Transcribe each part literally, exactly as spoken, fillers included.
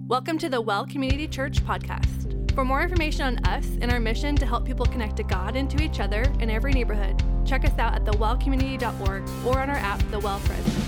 Welcome to the Well Community Church podcast. For more information on us and our mission to help people connect to God and to each other in every neighborhood, check us out at the well community dot org or on our app, The Well Friends.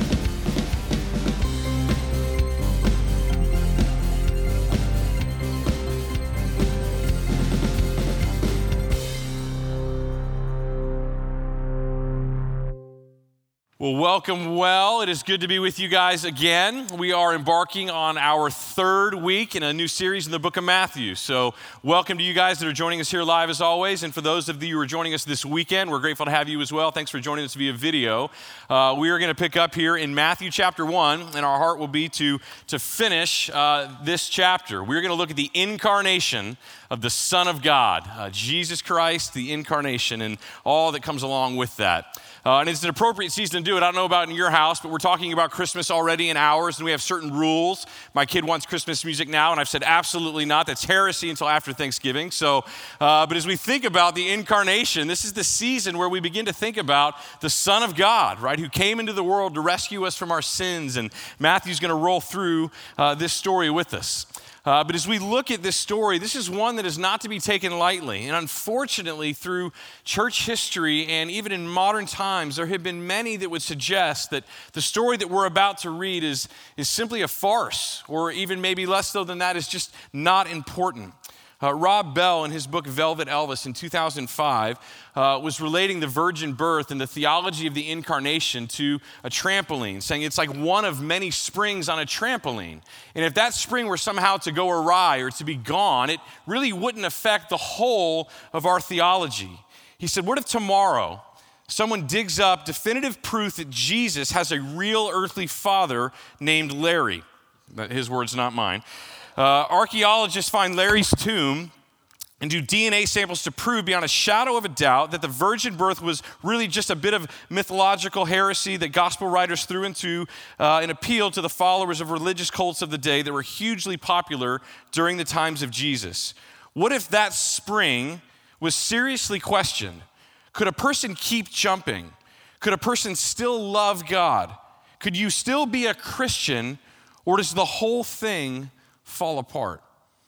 Well, welcome well. It is good to be with you guys again. We are embarking on our third week in a new series in the book of Matthew. So welcome to you guys that are joining us here live as always. And for those of you who are joining us this weekend, we're grateful to have you as well. Thanks for joining us via video. Uh, we are going to pick up here in Matthew chapter one, and our heart will be to, to finish uh, this chapter. We're going to look at the incarnation of the Son of God, uh, Jesus Christ, the incarnation, and all that comes along with that. Uh, and it's an appropriate season to do it. I don't know about in your house, but we're talking about Christmas already in ours, and we have certain rules. My kid wants Christmas music now, and I've said absolutely not. That's heresy until after Thanksgiving. So, uh, but as we think about the incarnation, this is the season where we begin to think about the Son of God, right, who came into the world to rescue us from our sins. And Matthew's going to roll through uh, this story with us. Uh, but as we look at this story, this is one that is not to be taken lightly. And unfortunately, through church history and even in modern times, there have been many that would suggest that the story that we're about to read is, is simply a farce, or even maybe less so than that, is just not important. Uh, Rob Bell, in his book Velvet Elvis in two thousand five, uh, was relating the virgin birth and the theology of the incarnation to a trampoline, saying it's like one of many springs on a trampoline. And if that spring were somehow to go awry or to be gone, it really wouldn't affect the whole of our theology. He said, what if tomorrow someone digs up definitive proof that Jesus has a real earthly father named Larry? His words, not mine. Uh, archaeologists find Larry's tomb and do D N A samples to prove beyond a shadow of a doubt that the virgin birth was really just a bit of mythological heresy that gospel writers threw into uh, an appeal to the followers of religious cults of the day that were hugely popular during the times of Jesus. What if that spring was seriously questioned? Could a person keep jumping? Could a person still love God? Could you still be a Christian, or does the whole thing fall apart?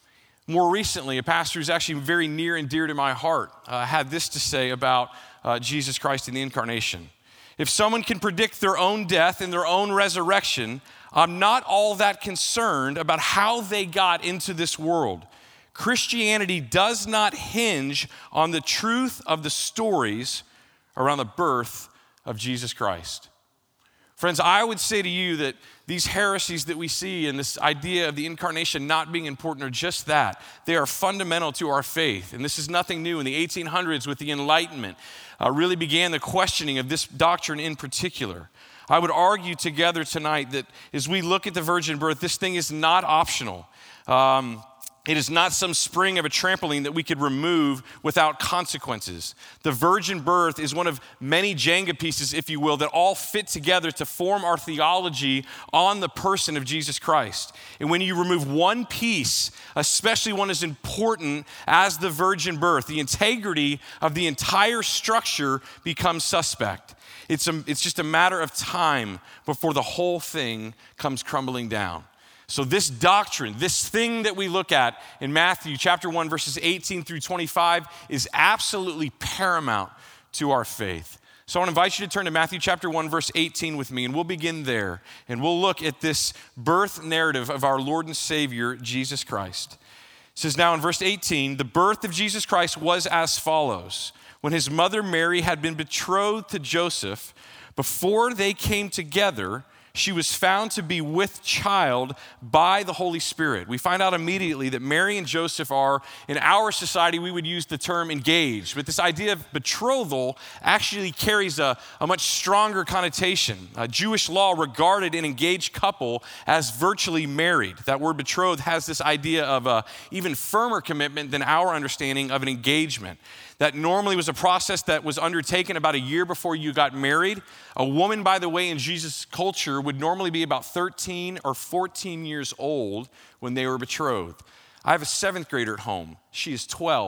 More recently, a pastor who's actually very near and dear to my heart uh, had this to say about uh, Jesus Christ and the incarnation. If someone can predict their own death and their own resurrection, I'm not all that concerned about how they got into this world. Christianity does not hinge on the truth of the stories around the birth of Jesus Christ. Friends, I would say to you that these heresies that we see and this idea of the incarnation not being important are just that. They are fundamental to our faith. And this is nothing new. In the eighteen hundreds with the Enlightenment, uh, really began the questioning of this doctrine in particular. I would argue together tonight that as we look at the virgin birth, this thing is not optional. Um, It is not some spring of a trampoline that we could remove without consequences. The virgin birth is one of many Jenga pieces, if you will, that all fit together to form our theology on the person of Jesus Christ. And when you remove one piece, especially one as important as the virgin birth, the integrity of the entire structure becomes suspect. It's, a, it's just a matter of time before the whole thing comes crumbling down. So this doctrine, this thing that we look at in Matthew chapter one, verses eighteen through twenty-five is absolutely paramount to our faith. So I want to invite you to turn to Matthew chapter one, verse eighteen with me, and we'll begin there. And we'll look at this birth narrative of our Lord and Savior, Jesus Christ. It says now in verse eighteen, the birth of Jesus Christ was as follows. When his mother Mary had been betrothed to Joseph, before they came together, she was found to be with child by the Holy Spirit. We find out immediately that Mary and Joseph are, in our society, we would use the term engaged. But this idea of betrothal actually carries a, a much stronger connotation. Uh, Jewish law regarded an engaged couple as virtually married. That word betrothed has this idea of a even firmer commitment than our understanding of an engagement. That normally was a process that was undertaken about a year before you got married. A woman, by the way, in Jesus' culture would normally be about thirteen or fourteen years old when they were betrothed. I have a seventh grader at home. She is twelve.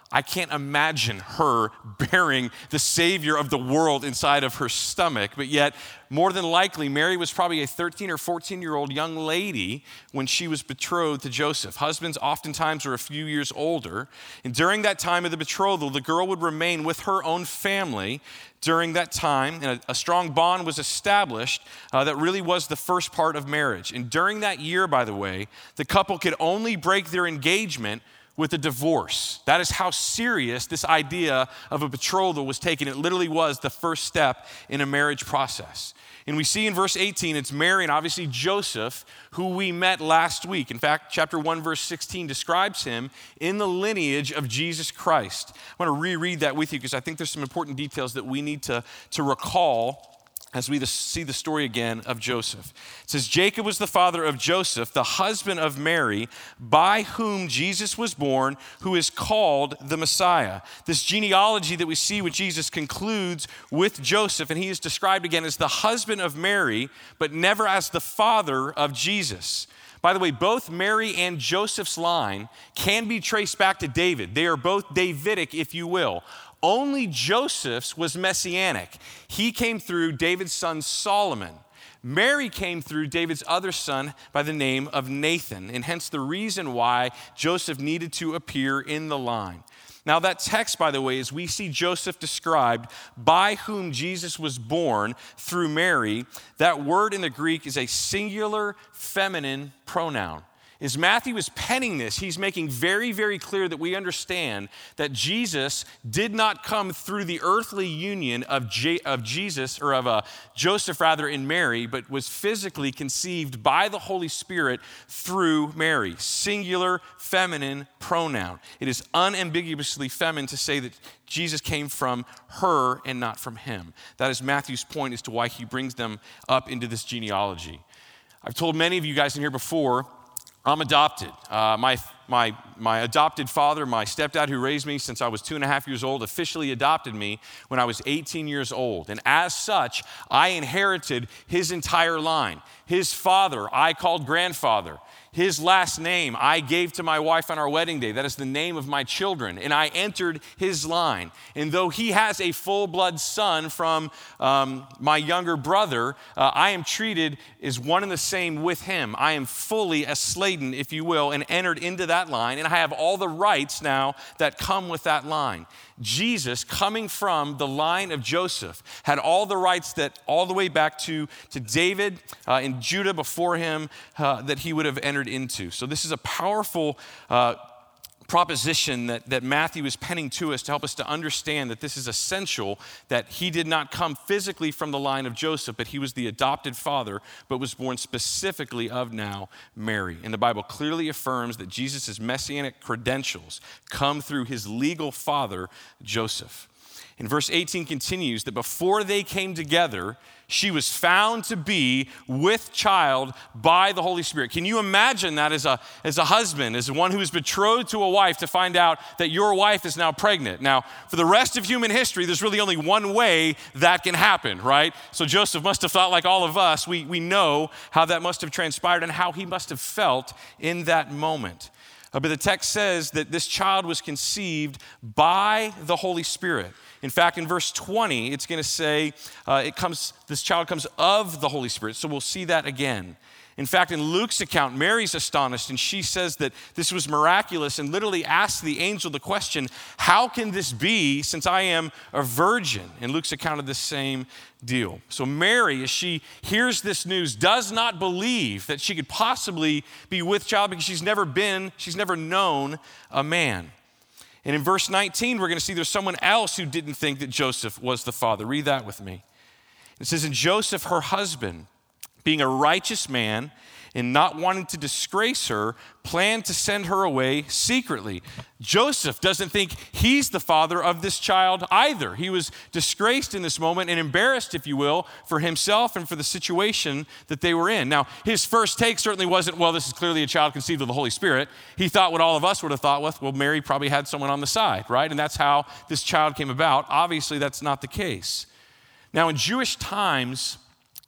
I can't imagine her bearing the Savior of the world inside of her stomach. But yet, more than likely, Mary was probably a thirteen or fourteen-year-old young lady when she was betrothed to Joseph. Husbands oftentimes were a few years older. And during that time of the betrothal, the girl would remain with her own family during that time. And a, a strong bond was established uh, that really was the first part of marriage. And during that year, by the way, the couple could only break their engagement with a divorce. That is how serious this idea of a betrothal was taken. It literally was the first step in a marriage process. And we see in verse eighteen, it's Mary and obviously Joseph, who we met last week. In fact, chapter one, verse sixteen describes him in the lineage of Jesus Christ. I want to reread that with you because I think there's some important details that we need to, to recall as we see the story again of Joseph. It says, Jacob was the father of Joseph, the husband of Mary, by whom Jesus was born, who is called the Messiah. This genealogy that we see with Jesus concludes with Joseph, and he is described again as the husband of Mary, but never as the father of Jesus. By the way, both Mary and Joseph's line can be traced back to David. They are both Davidic, if you will. Only Joseph's was messianic. He came through David's son Solomon. Mary came through David's other son by the name of Nathan, and hence the reason why Joseph needed to appear in the line. Now that text, by the way, as we see Joseph described, by whom Jesus was born through Mary, that word in the Greek is a singular feminine pronoun. As Matthew is penning this, he's making very, very clear that we understand that Jesus did not come through the earthly union of, J- of Jesus, or of uh, Joseph rather, and Mary, but was physically conceived by the Holy Spirit through Mary. Singular feminine pronoun. It is unambiguously feminine to say that Jesus came from her and not from him. That is Matthew's point as to why he brings them up into this genealogy. I've told many of you guys in here before, I'm adopted. Uh, my, my, my adopted father, my stepdad who raised me since I was two and a half years old, officially adopted me when I was eighteen years old. And as such, I inherited his entire line. His father, I called grandfather. His last name I gave to my wife on our wedding day. That is the name of my children. And I entered his line. And though he has a full-blood son from um, my younger brother, uh, I am treated as one and the same with him. I am fully a Sladen, if you will, and entered into that line. And I have all the rights now that come with that line. Jesus, coming from the line of Joseph, had all the rights that all the way back to, to David uh, and Judah before him uh, that he would have entered into. So this is a powerful uh, proposition that, that Matthew is penning to us to help us to understand that this is essential, that he did not come physically from the line of Joseph, but he was the adopted father, but was born specifically of now Mary. And the Bible clearly affirms that Jesus' messianic credentials come through his legal father, Joseph. And verse eighteen continues that before they came together, she was found to be with child by the Holy Spirit. Can you imagine that as a, as a husband, as one who is betrothed to a wife, to find out that your wife is now pregnant? Now, for the rest of human history, there's really only one way that can happen, right? So Joseph must have thought like all of us. We, we know how that must have transpired and how he must have felt in that moment. Uh, but the text says that this child was conceived by the Holy Spirit. In fact, in verse twenty, it's going to say uh, it comes. This child comes of the Holy Spirit. So we'll see that again. In fact, in Luke's account, Mary's astonished, and she says that this was miraculous and literally asks the angel the question, how can this be since I am a virgin? And Luke's account of the same deal. So Mary, as she hears this news, does not believe that she could possibly be with child because she's never been, she's never known a man. And in verse nineteen, we're going to see there's someone else who didn't think that Joseph was the father. Read that with me. It says, and Joseph, her husband, being a righteous man and not wanting to disgrace her, planned to send her away secretly. Joseph doesn't think he's the father of this child either. He was disgraced in this moment and embarrassed, if you will, for himself and for the situation that they were in. Now, his first take certainly wasn't, well, this is clearly a child conceived of the Holy Spirit. He thought what all of us would have thought with, well, Mary probably had someone on the side, right? And that's how this child came about. Obviously, that's not the case. Now, in Jewish times,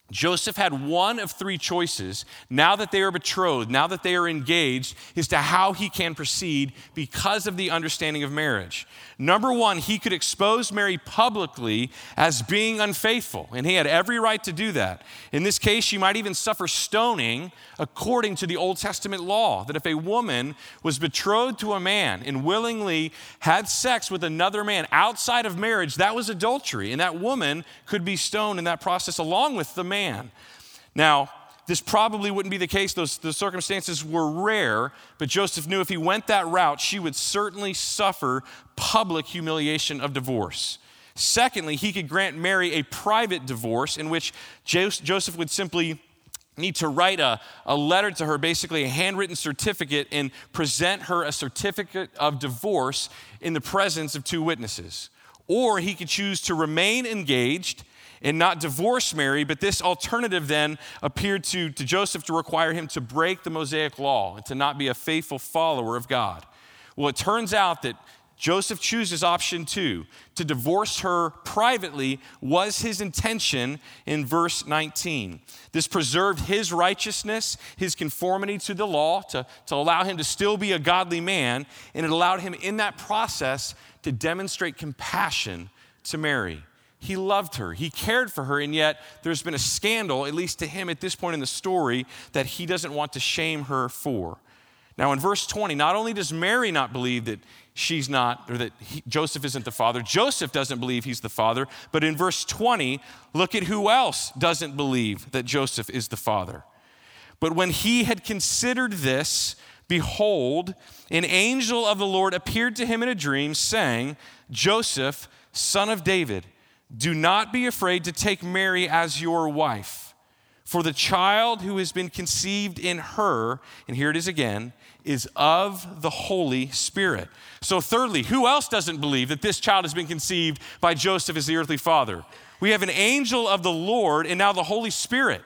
Joseph had one of three choices now that they are betrothed, now that they are engaged, as to how he can proceed because of the understanding of marriage. Number one, he could expose Mary publicly as being unfaithful, and he had every right to do that. In this case, she might even suffer stoning according to the Old Testament law, that if a woman was betrothed to a man and willingly had sex with another man outside of marriage, that was adultery, and that woman could be stoned in that process along with the man. Man. Now, this probably wouldn't be the case. Those the circumstances were rare, but Joseph knew if he went that route, she would certainly suffer public humiliation of divorce. Secondly, he could grant Mary a private divorce in which Joseph would simply need to write a, a letter to her, basically a handwritten certificate, and present her a certificate of divorce in the presence of two witnesses. Or he could choose to remain engaged and not divorce Mary, but this alternative then appeared to, to Joseph to require him to break the Mosaic law and to not be a faithful follower of God. Well, it turns out that Joseph chooses option two. To divorce her privately was his intention in verse nineteen. This preserved his righteousness, his conformity to the law, to, to allow him to still be a godly man, and it allowed him in that process to demonstrate compassion to Mary. He loved her, he cared for her, and yet there's been a scandal, at least to him at this point in the story, that he doesn't want to shame her for. Now in verse twenty, not only does Mary not believe that she's not, or that he, Joseph isn't the father, Joseph doesn't believe he's the father, but in verse twenty, look at who else doesn't believe that Joseph is the father. But when he had considered this, behold, an angel of the Lord appeared to him in a dream, saying, Joseph, son of David, do not be afraid to take Mary as your wife, for the child who has been conceived in her, and here it is again, is of the Holy Spirit. So thirdly, who else doesn't believe that this child has been conceived by Joseph as the earthly father? We have an angel of the Lord and now the Holy Spirit.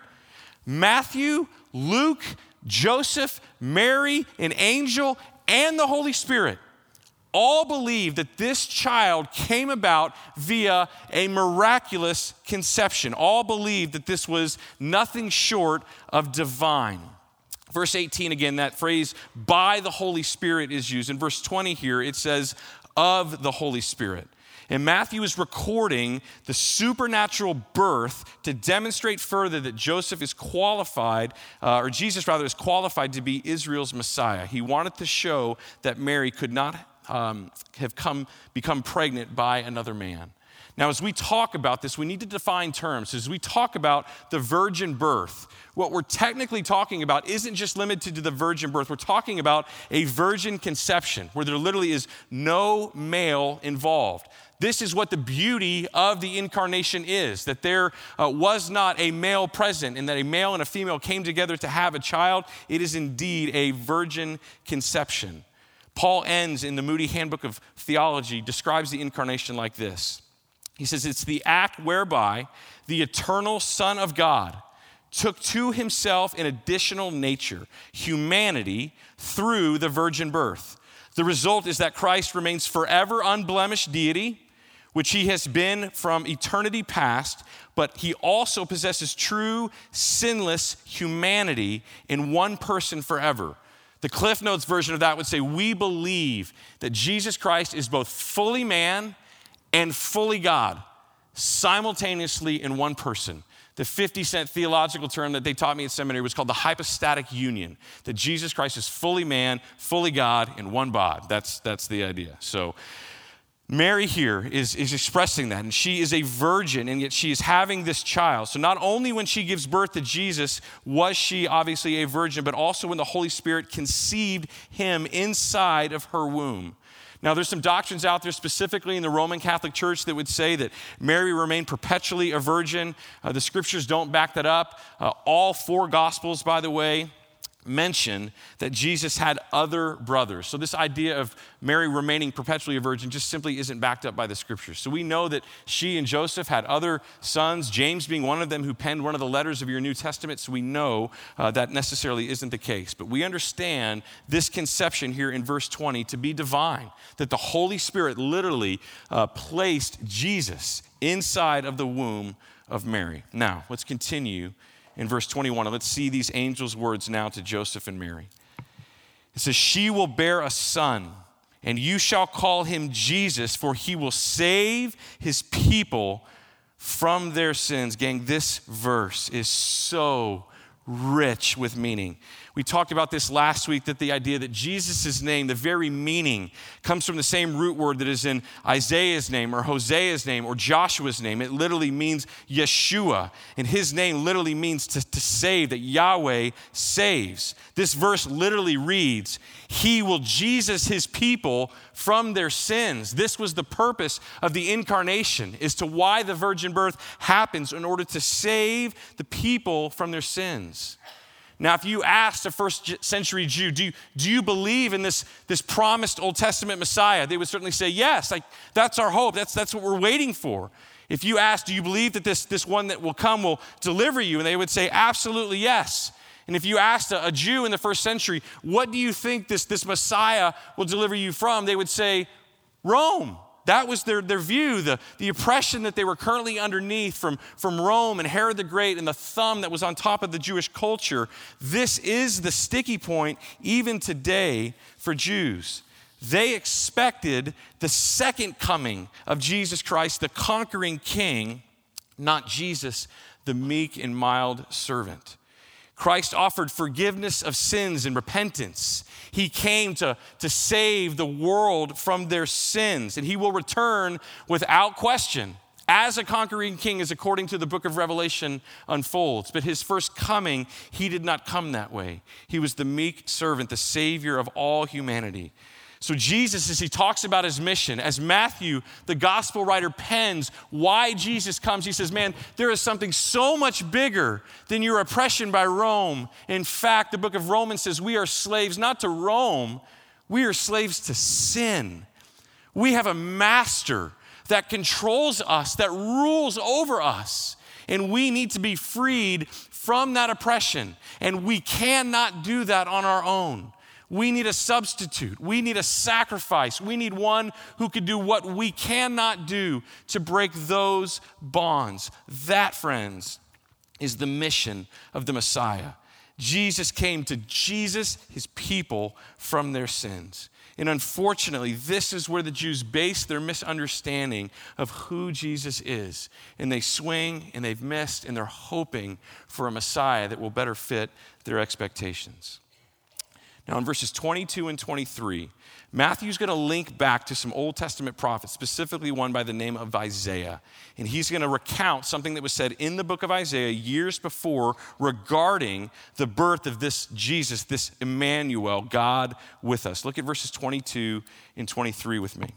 Matthew, Luke, Joseph, Mary, an angel, and the Holy Spirit all believe that this child came about via a miraculous conception. All believe that this was nothing short of divine. Verse eighteen, again, that phrase, by the Holy Spirit, is used. In verse twenty here, it says, of the Holy Spirit. And Matthew is recording the supernatural birth to demonstrate further that Joseph is qualified, uh, or Jesus rather is qualified to be Israel's Messiah. He wanted to show that Mary could not um, have come become pregnant by another man. Now, as we talk about this, we need to define terms. As we talk about the virgin birth, what we're technically talking about isn't just limited to the virgin birth. We're talking about a virgin conception where there literally is no male involved. This is what the beauty of the incarnation is, that there uh, was not a male present and that a male and a female came together to have a child. It is indeed a virgin conception. Paul ends in the Moody Handbook of Theology, describes the incarnation like this. He says, it's the act whereby the eternal Son of God took to himself an additional nature, humanity, through the virgin birth. The result is that Christ remains forever unblemished deity, which he has been from eternity past, but he also possesses true, sinless humanity in one person forever. The Cliff Notes version of that would say, we believe that Jesus Christ is both fully man and fully God, simultaneously in one person. The fifty cent theological term that they taught me at seminary was called the hypostatic union, that Jesus Christ is fully man, fully God in one bod. That's, that's the idea. So Mary here is, is expressing that, and she is a virgin, and yet she is having this child. So not only when she gives birth to Jesus was she obviously a virgin, but also when the Holy Spirit conceived him inside of her womb. Now, there's some doctrines out there, specifically in the Roman Catholic Church, that would say that Mary remained perpetually a virgin. Uh, the scriptures don't back that up. Uh, all four Gospels, by the way, mention that Jesus had other brothers. So this idea of Mary remaining perpetually a virgin just simply isn't backed up by the scriptures. So we know that she and Joseph had other sons, James being one of them who penned one of the letters of your New Testament. So we know uh, that necessarily isn't the case. But we understand this conception here in verse twenty to be divine, that the Holy Spirit literally uh, placed Jesus inside of the womb of Mary. Now, let's continue in verse twenty-one, and let's see these angels' words now to Joseph and Mary. It says, she will bear a son, and you shall call him Jesus, for he will save his people from their sins. Gang, this verse is so rich with meaning. We talked about this last week, that the idea that Jesus' name, the very meaning, comes from the same root word that is in Isaiah's name or Hosea's name or Joshua's name. It literally means Yeshua, and his name literally means to, to save, that Yahweh saves. This verse literally reads, he will Jesus his people from their sins. This was the purpose of the incarnation, is to why the virgin birth happens, in order to save the people from their sins. Now, if you asked a first century Jew, do you, do you believe in this, this promised Old Testament Messiah? They would certainly say, yes, like, that's our hope. That's, that's what we're waiting for. If you ask, do you believe that this, this one that will come will deliver you? And they would say, absolutely yes. And if you asked a, a Jew in the first century, what do you think this, this Messiah will deliver you from? They would say, Rome. That was their, their view, the, the oppression that they were currently underneath from, from Rome and Herod the Great and the thumb that was on top of the Jewish culture. This is the sticky point even today for Jews. They expected the second coming of Jesus Christ, the conquering king, not Jesus, the meek and mild servant. Christ offered forgiveness of sins and repentance. He came to, to save the world from their sins, and he will return without question as a conquering king, as according to the book of Revelation unfolds. But his first coming, he did not come that way. He was the meek servant, the savior of all humanity. So Jesus, as he talks about his mission, as Matthew, the gospel writer, pens why Jesus comes, he says, man, there is something so much bigger than your oppression by Rome. In fact, the book of Romans says we are slaves not to Rome, we are slaves to sin. We have a master that controls us, that rules over us, and we need to be freed from that oppression, and we cannot do that on our own. We need a substitute. We need a sacrifice. We need one who could do what we cannot do to break those bonds. That, friends, is the mission of the Messiah. Jesus came to Jesus, his people, from their sins. And unfortunately, this is where the Jews base their misunderstanding of who Jesus is. And they swing and they've missed, and they're hoping for a Messiah that will better fit their expectations. Now, in verses twenty-two and twenty-three, Matthew's going to link back to some Old Testament prophets, specifically one by the name of Isaiah. And he's going to recount something that was said in the book of Isaiah years before regarding the birth of this Jesus, this Emmanuel, God with us. Look at verses twenty-two and twenty-three with me.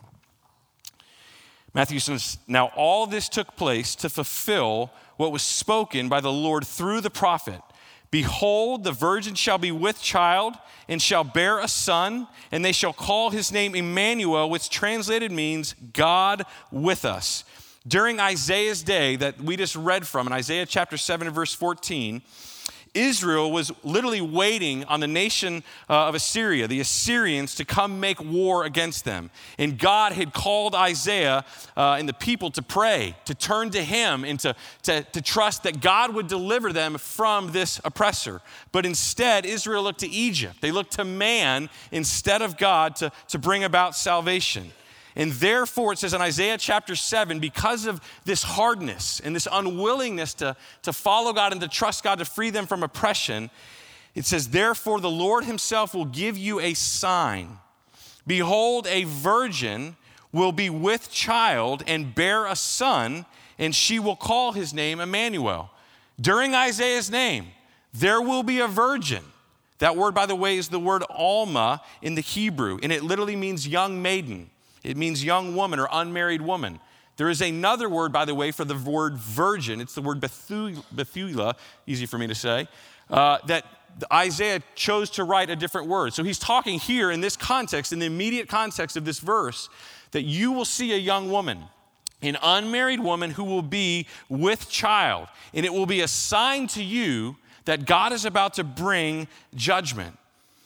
Matthew says, now all this took place to fulfill what was spoken by the Lord through the prophet. Behold, the virgin shall be with child and shall bear a son, and they shall call his name Emmanuel, which translated means God with us. During Isaiah's day that we just read from, in Isaiah chapter seven and verse fourteen, Israel was literally waiting on the nation uh, of Assyria, the Assyrians, to come make war against them. And God had called Isaiah uh, and the people to pray, to turn to him, and to, to, to trust that God would deliver them from this oppressor. But instead, Israel looked to Egypt. They looked to man instead of God to, to bring about salvation. And therefore, it says in Isaiah chapter seven, because of this hardness and this unwillingness to, to follow God and to trust God to free them from oppression, it says, therefore the Lord himself will give you a sign. Behold, a virgin will be with child and bear a son, and she will call his name Emmanuel. During Isaiah's name, there will be a virgin. That word, by the way, is the word Alma in the Hebrew, and it literally means young maiden. It means young woman or unmarried woman. There is another word, by the way, for the word virgin. It's the word Bethulah, easy for me to say, uh, that Isaiah chose to write a different word. So he's talking here in this context, in the immediate context of this verse, that you will see a young woman, an unmarried woman who will be with child. And it will be a sign to you that God is about to bring judgment.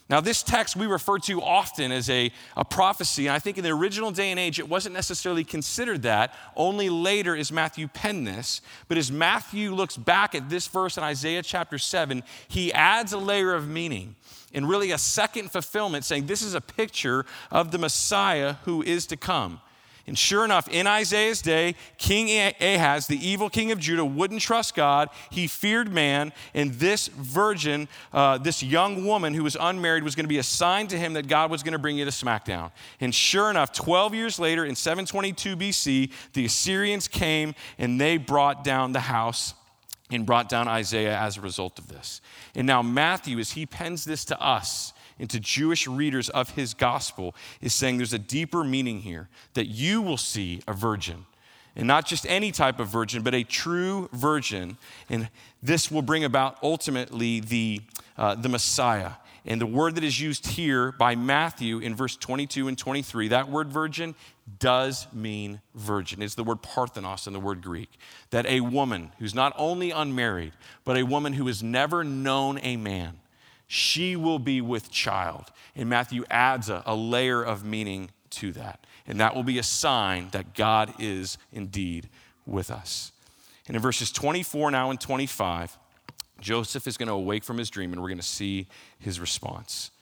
Now, this text we refer to often as a, a prophecy, and I think in the original day and age, it wasn't necessarily considered that. Only later is Matthew penned this. But as Matthew looks back at this verse in Isaiah chapter seven, he adds a layer of meaning and really a second fulfillment, saying this is a picture of the Messiah who is to come. And sure enough, in Isaiah's day, King Ahaz, the evil king of Judah, wouldn't trust God. He feared man. And this virgin, uh, this young woman who was unmarried, was going to be a sign to him that God was going to bring you to smackdown. And sure enough, twelve years later, in seven twenty-two B C, the Assyrians came and they brought down the house and brought down Isaiah as a result of this. And now Matthew, as he pens this to us, into Jewish readers of his gospel, is saying there's a deeper meaning here, that you will see a virgin, and not just any type of virgin, but a true virgin, and this will bring about ultimately the, uh, the Messiah. And the word that is used here by Matthew in verse twenty-two and twenty-three, that word virgin does mean virgin. It's the word parthenos in the word Greek, that a woman who's not only unmarried, but a woman who has never known a man, she will be with child. And Matthew adds a, a layer of meaning to that. And that will be a sign that God is indeed with us. And in verses twenty-four now and twenty-five, Joseph is going to awake from his dream, and we're going to see his response.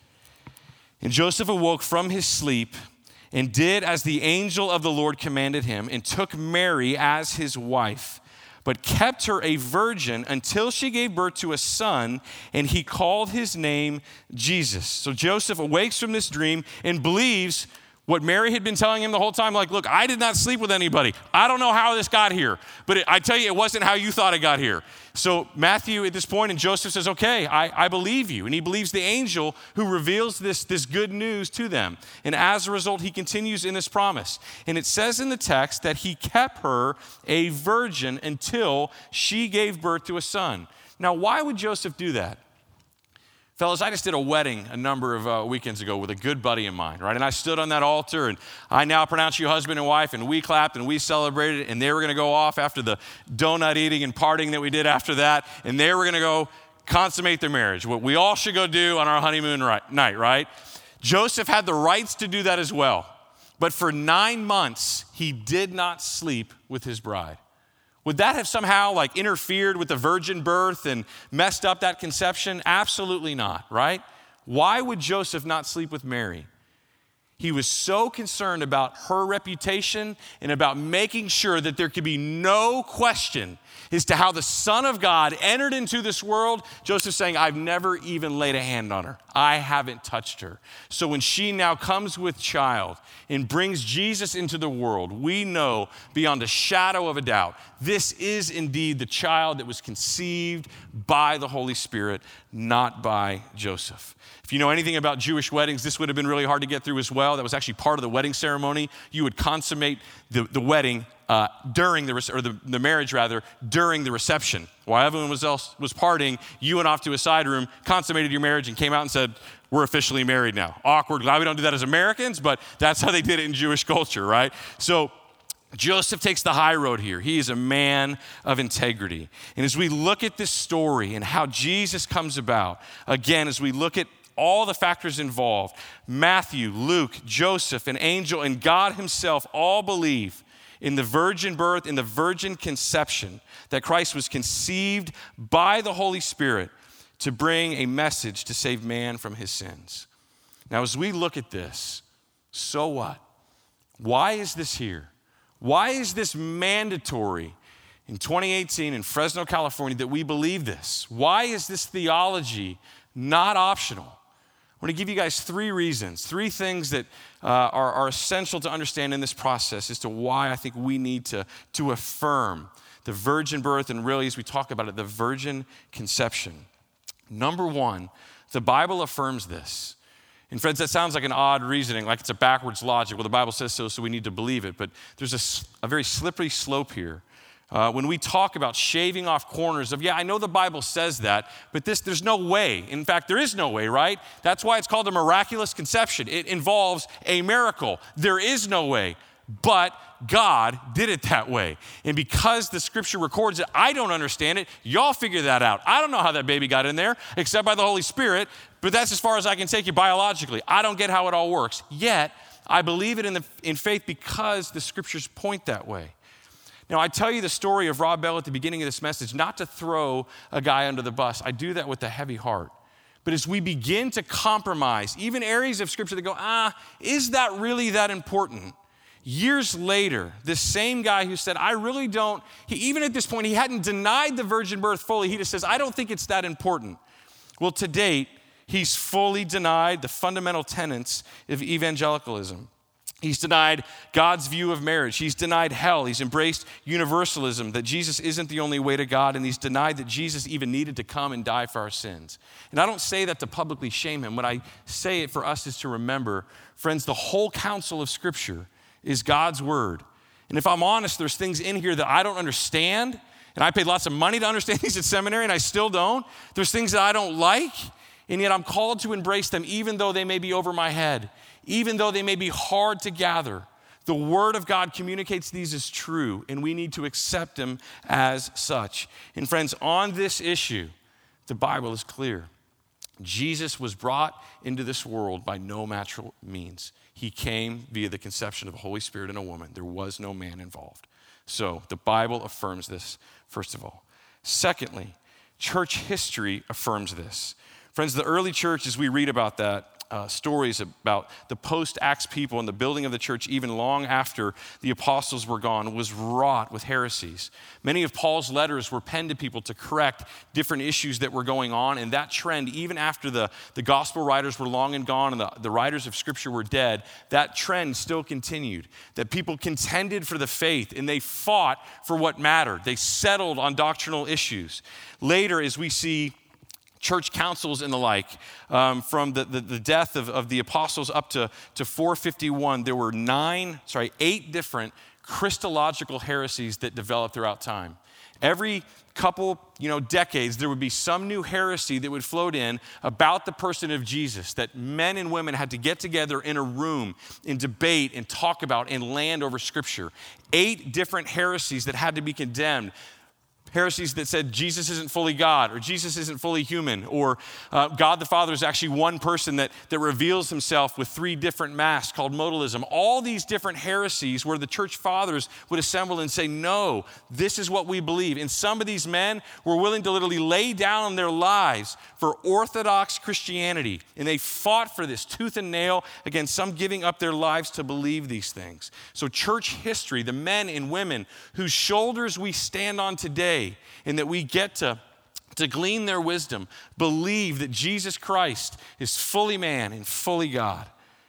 And Joseph awoke from his sleep and did as the angel of the Lord commanded him, and took Mary as his wife, but kept her a virgin until she gave birth to a son, and he called his name Jesus. So Joseph awakes from this dream and believes what Mary had been telling him the whole time, like, look, I did not sleep with anybody. I don't know how this got here, but it, I tell you, it wasn't how you thought it got here. So Matthew at this point, and Joseph says, okay, I, I believe you. And he believes the angel who reveals this, this good news to them. And as a result, he continues in this promise. And it says in the text that he kept her a virgin until she gave birth to a son. Now, why would Joseph do that? Fellas, I just did a wedding a number of uh, weekends ago with a good buddy of mine, right? And I stood on that altar, and I now pronounce you husband and wife, and we clapped and we celebrated, and they were going to go off after the donut eating and partying that we did after that, and they were going to go consummate their marriage, what we all should go do on our honeymoon right, night, right? Joseph had the rights to do that as well, but for nine months, he did not sleep with his bride. Would that have somehow like interfered with the virgin birth and messed up that conception? Absolutely not, right? Why would Joseph not sleep with Mary? He was so concerned about her reputation and about making sure that there could be no question as to how the Son of God entered into this world. Joseph's saying, I've never even laid a hand on her. I haven't touched her. So when she now comes with child and brings Jesus into the world, we know beyond a shadow of a doubt, this is indeed the child that was conceived by the Holy Spirit, not by Joseph. If you know anything about Jewish weddings, this would have been really hard to get through as well. That was actually part of the wedding ceremony. You would consummate the, the wedding uh, during the, or the, the marriage rather, during the reception. While everyone was else was partying, you went off to a side room, consummated your marriage, and came out and said, we're officially married now. Awkward. Glad we don't do that as Americans, but that's how they did it in Jewish culture, right? So Joseph takes the high road here. He is a man of integrity. And as we look at this story and how Jesus comes about, again, as we look at all the factors involved, Matthew, Luke, Joseph, an angel, and God himself all believe in the virgin birth, in the virgin conception, that Christ was conceived by the Holy Spirit to bring a message to save man from his sins. Now, as we look at this, so what? Why is this here? Why is this mandatory in twenty eighteen in Fresno, California, that we believe this? Why is this theology not optional? I want to give you guys three reasons, three things that uh, are, are essential to understand in this process as to why I think we need to, to affirm the virgin birth, and really, as we talk about it, the virgin conception. Number one, the Bible affirms this. And friends, that sounds like an odd reasoning, like it's a backwards logic. Well, the Bible says so, so we need to believe it. But there's a, a very slippery slope here. Uh, when we talk about shaving off corners of, yeah, I know the Bible says that, but this, there's no way. In fact, there is no way, right? That's why it's called a miraculous conception. It involves a miracle. There is no way. But God did it that way. And because the scripture records it, I don't understand it. Y'all figure that out. I don't know how that baby got in there except by the Holy Spirit, but that's as far as I can take you biologically. I don't get how it all works. Yet, I believe it in, the, in faith because the scriptures point that way. Now, I tell you the story of Rob Bell at the beginning of this message, not to throw a guy under the bus. I do that with a heavy heart. But as we begin to compromise, even areas of scripture that go, ah, is that really that important? Years later, this same guy who said, I really don't, he, even at this point, he hadn't denied the virgin birth fully. He just says, I don't think it's that important. Well, to date, he's fully denied the fundamental tenets of evangelicalism. He's denied God's view of marriage. He's denied hell. He's embraced universalism, that Jesus isn't the only way to God, and he's denied that Jesus even needed to come and die for our sins. And I don't say that to publicly shame him. What I say it for us is to remember, friends, the whole counsel of Scripture is God's word. And if I'm honest, there's things in here that I don't understand, and I paid lots of money to understand these at seminary, and I still don't. There's things that I don't like, and yet I'm called to embrace them even though they may be over my head. Even though they may be hard to gather, the Word of God communicates these as true, and we need to accept them as such. And friends, on this issue, the Bible is clear. Jesus was brought into this world by no natural means. He came via the conception of the Holy Spirit in a woman. There was no man involved. So the Bible affirms this, first of all. Secondly, church history affirms this. Friends, the early church, as we read about that, Uh, stories about the post-Acts people and the building of the church even long after the apostles were gone was wrought with heresies. Many of Paul's letters were penned to people to correct different issues that were going on, and that trend, even after the, the gospel writers were long and gone and the, the writers of scripture were dead, that trend still continued, that people contended for the faith and they fought for what mattered. They settled on doctrinal issues. Later, as we see church councils and the like, um, from the, the, the death of, of the apostles up to, to four fifty-one, there were nine, sorry, eight different Christological heresies that developed throughout time. Every couple, you know, decades, there would be some new heresy that would float in about the person of Jesus, that men and women had to get together in a room and debate and talk about and land over Scripture. Eight different heresies that had to be condemned. Heresies that said Jesus isn't fully God, or Jesus isn't fully human, or uh, God the Father is actually one person that, that reveals himself with three different masks called modalism. All these different heresies where the church fathers would assemble and say, no, this is what we believe. And some of these men were willing to literally lay down their lives for orthodox Christianity. And they fought for this tooth and nail, again, some giving up their lives to believe these things. So church history, the men and women whose shoulders we stand on today, and that we get to, to glean their wisdom, believe that Jesus Christ is fully man and fully God.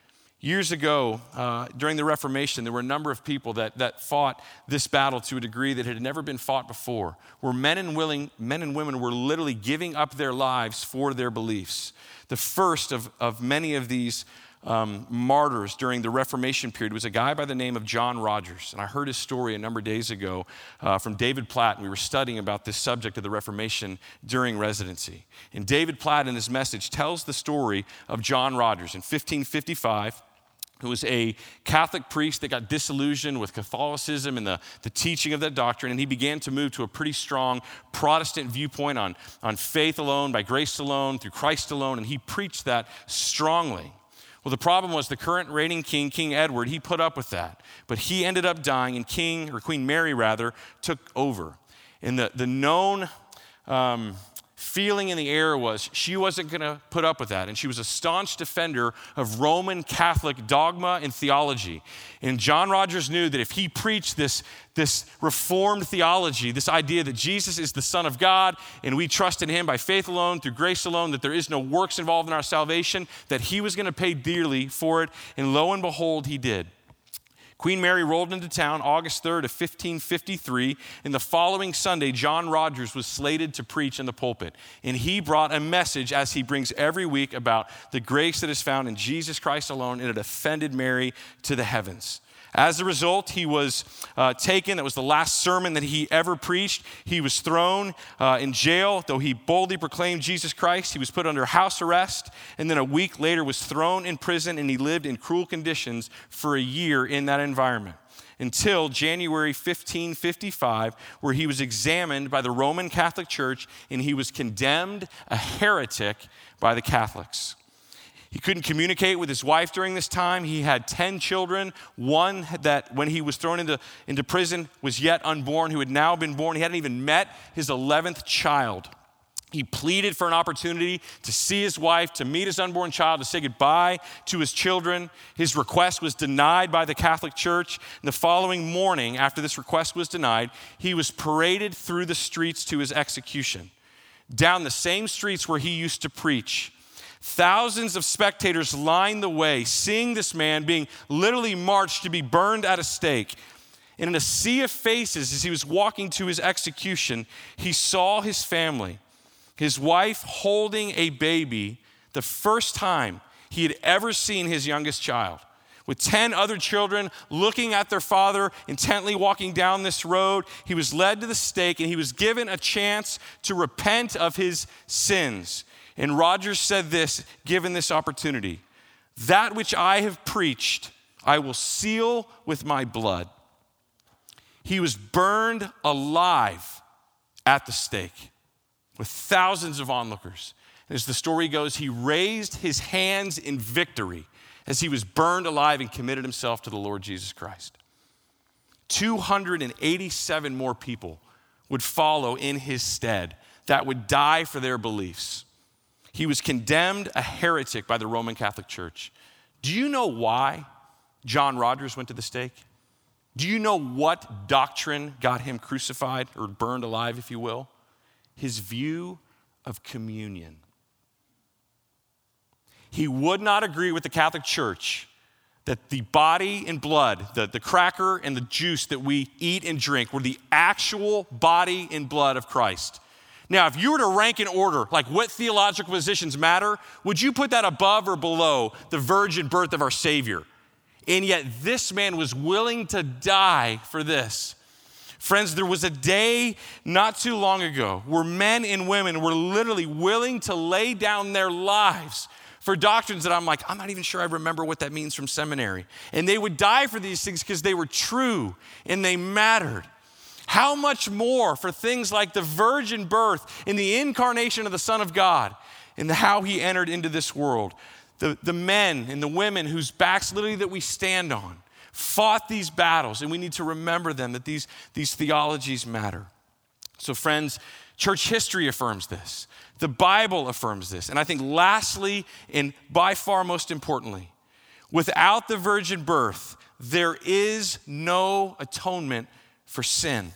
Years ago, uh, during the Reformation, there were a number of people that, that fought this battle to a degree that had never been fought before, where men and, willing, men and women were literally giving up their lives for their beliefs. The first of, of many of these Um, martyrs during the Reformation period was a guy by the name of John Rogers. And I heard his story a number of days ago uh, from David Platt. And we were studying about this subject of the Reformation during residency. And David Platt in his message tells the story of John Rogers in fifteen fifty-five, who was a Catholic priest that got disillusioned with Catholicism and the, the teaching of that doctrine, and he began to move to a pretty strong Protestant viewpoint on, on faith alone, by grace alone, through Christ alone, and he preached that strongly. Well, the problem was the current reigning king, King Edward, he put up with that. But he ended up dying, and King, or Queen Mary rather, took over. And the, the known um, feeling in the air was she wasn't going to put up with that. And she was a staunch defender of Roman Catholic dogma and theology. And John Rogers knew that if he preached this, this reformed theology, this idea that Jesus is the Son of God and we trust in him by faith alone, through grace alone, that there is no works involved in our salvation, that he was going to pay dearly for it. And lo and behold, he did. Queen Mary rolled into town August third of fifteen fifty-three, and the following Sunday, John Rogers was slated to preach in the pulpit. And he brought a message, as he brings every week, about the grace that is found in Jesus Christ alone, and it offended Mary to the heavens. As a result, he was uh, taken. That was the last sermon that he ever preached. He was thrown uh, in jail. Though he boldly proclaimed Jesus Christ, he was put under house arrest, and then a week later was thrown in prison, and he lived in cruel conditions for a year in that environment. until January fifteen fifty-five, where he was examined by the Roman Catholic Church and he was condemned a heretic by the Catholics. He couldn't communicate with his wife during this time. He had ten children. One that, when he was thrown into, into prison, was yet unborn, who had now been born. He hadn't even met his eleventh child. He pleaded for an opportunity to see his wife, to meet his unborn child, to say goodbye to his children. His request was denied by the Catholic Church. And the following morning, after this request was denied, he was paraded through the streets to his execution, down the same streets where he used to preach. Thousands of spectators lined the way, seeing this man being literally marched to be burned at a stake. And in a sea of faces, as he was walking to his execution, he saw his family, his wife holding a baby, the first time he had ever seen his youngest child, with ten other children looking at their father, intently walking down this road. He was led to the stake and he was given a chance to repent of his sins. And Rogers said this, given this opportunity: "That which I have preached, I will seal with my blood." He was burned alive at the stake with thousands of onlookers. And as the story goes, he raised his hands in victory as he was burned alive and committed himself to the Lord Jesus Christ. two hundred eighty-seven more people would follow in his stead that would die for their beliefs. He was condemned a heretic by the Roman Catholic Church. Do you know why John Rogers went to the stake? Do you know what doctrine got him crucified, or burned alive, if you will? His view of communion. He would not agree with the Catholic Church that the body and blood, the, the cracker and the juice that we eat and drink, were the actual body and blood of Christ. Now, if you were to rank in order, like what theological positions matter, would you put that above or below the virgin birth of our Savior? And yet this man was willing to die for this. Friends, there was a day not too long ago where men and women were literally willing to lay down their lives for doctrines that I'm like, I'm not even sure I remember what that means from seminary. And they would die for these things because they were true and they mattered. How much more for things like the virgin birth and the incarnation of the Son of God and how he entered into this world. The, the men and the women whose backs literally that we stand on fought these battles, and we need to remember them, that these, these theologies matter. So friends, church history affirms this. The Bible affirms this. And I think lastly, and by far most importantly, without the virgin birth, there is no atonement for sin.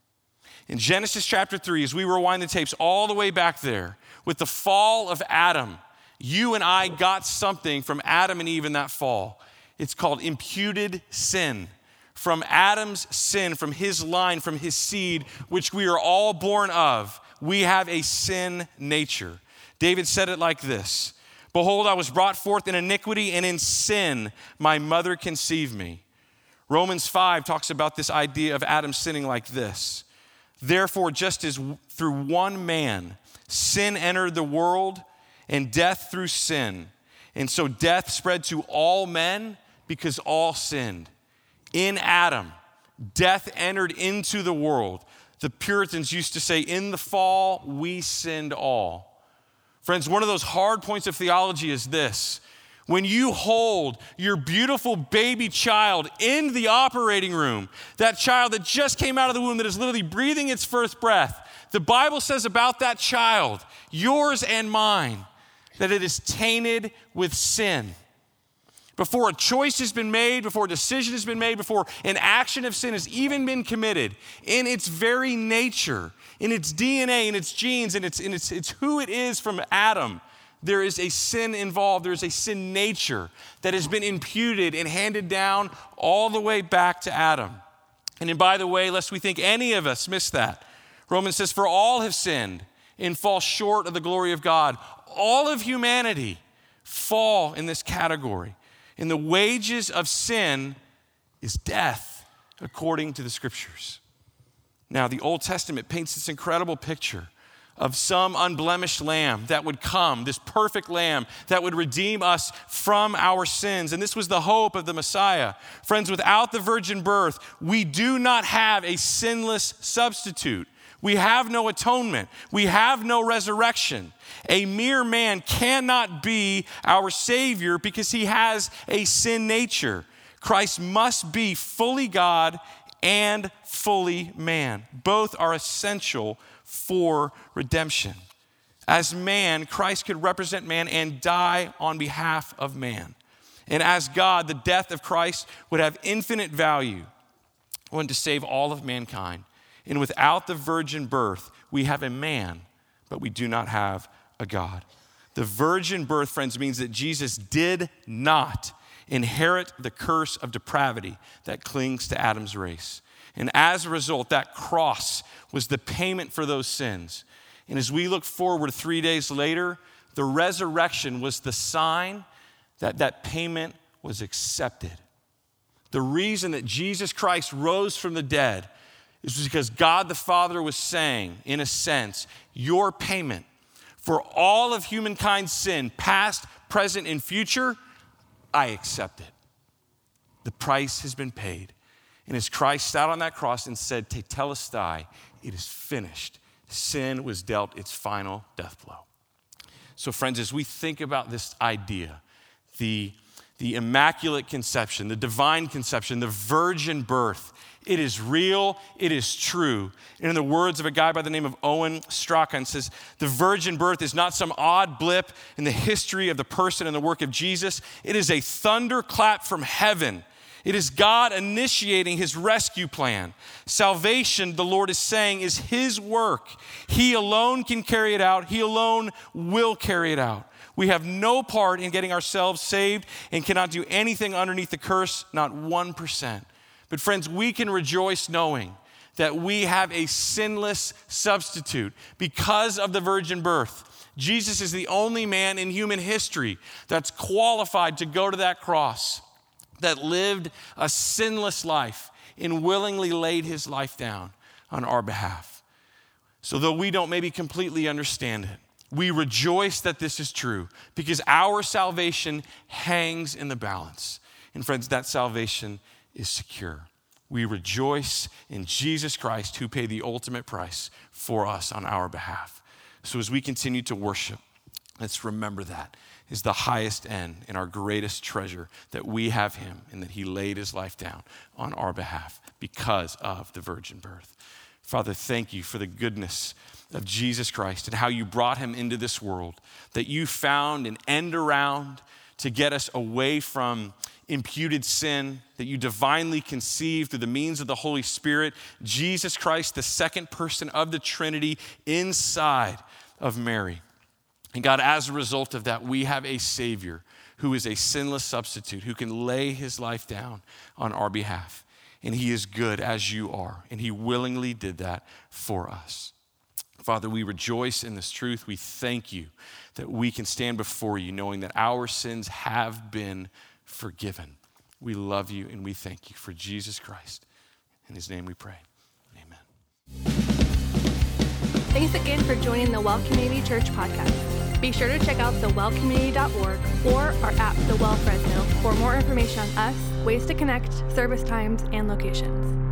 In Genesis chapter three, as we rewind the tapes all the way back there, with the fall of Adam, you and I got something from Adam and Eve in that fall. It's called imputed sin. From Adam's sin, from his line, from his seed, which we are all born of, we have a sin nature. David said it like this: "Behold, I was brought forth in iniquity, and in sin my mother conceived me." Romans five talks about this idea of Adam sinning like this: "Therefore, just as through one man sin entered the world, and death through sin, and so death spread to all men because all sinned. In Adam, death entered into the world." The Puritans used to say, in the fall, we sinned all. Friends, one of those hard points of theology is this: when you hold your beautiful baby child in the operating room, that child that just came out of the womb, that is literally breathing its first breath, the Bible says about that child, yours and mine, that it is tainted with sin. Before a choice has been made, before a decision has been made, before an action of sin has even been committed, in its very nature, in its D N A, in its genes, in its, in its, it's who it is from Adam, there is a sin involved. There is a sin nature that has been imputed and handed down all the way back to Adam. And then, by the way, lest we think any of us miss that, Romans says, "For all have sinned and fall short of the glory of God." All of humanity fall in this category. And the wages of sin is death, according to the scriptures. Now, the Old Testament paints this incredible picture of some unblemished lamb that would come, this perfect lamb that would redeem us from our sins. And this was the hope of the Messiah. Friends, without the virgin birth, we do not have a sinless substitute. We have no atonement. We have no resurrection. A mere man cannot be our Savior because he has a sin nature. Christ must be fully God and fully man. Both are essential for redemption. As man, Christ could represent man and die on behalf of man. And as God, the death of Christ would have infinite value when to save all of mankind. And without the virgin birth, we have a man, but we do not have a God. The virgin birth, friends, means that Jesus did not inherit the curse of depravity that clings to Adam's race. And as a result, that cross was the payment for those sins. And as we look forward three days later, the resurrection was the sign that that payment was accepted. The reason that Jesus Christ rose from the dead is because God the Father was saying, in a sense, your payment for all of humankind's sin, past, present, and future, I accept it. The price has been paid. And as Christ sat on that cross and said, Tetelestai, it is finished. Sin was dealt its final death blow. So friends, as we think about this idea, the, the immaculate conception, the divine conception, the virgin birth, it is real, it is true. And in the words of a guy by the name of Owen Strachan, says, the virgin birth is not some odd blip in the history of the person and the work of Jesus. It is a thunderclap from heaven. It is God initiating his rescue plan. Salvation, the Lord is saying, is his work. He alone can carry it out. He alone will carry it out. We have no part in getting ourselves saved and cannot do anything underneath the curse, not one percent. But friends, we can rejoice knowing that we have a sinless substitute because of the virgin birth. Jesus is the only man in human history that's qualified to go to that cross, that lived a sinless life and willingly laid his life down on our behalf. So though we don't maybe completely understand it, we rejoice that this is true because our salvation hangs in the balance. And friends, that salvation is secure. We rejoice in Jesus Christ who paid the ultimate price for us on our behalf. So as we continue to worship, let's remember that is the highest end and our greatest treasure, that we have him and that he laid his life down on our behalf because of the virgin birth. Father, thank you for the goodness of Jesus Christ and how you brought him into this world, that you found an end around to get us away from imputed sin, that you divinely conceived through the means of the Holy Spirit, Jesus Christ, the second person of the Trinity inside of Mary. And God, as a result of that, we have a Savior who is a sinless substitute, who can lay his life down on our behalf. And he is good as you are, and he willingly did that for us. Father, we rejoice in this truth. We thank you that we can stand before you knowing that our sins have been forgiven. We love you and we thank you for Jesus Christ. In his name we pray. Amen. Thanks again for joining the Well Community Church podcast. Be sure to check out the well community dot org or our app, The Well Fresno, for more information on us, ways to connect, service times, and locations.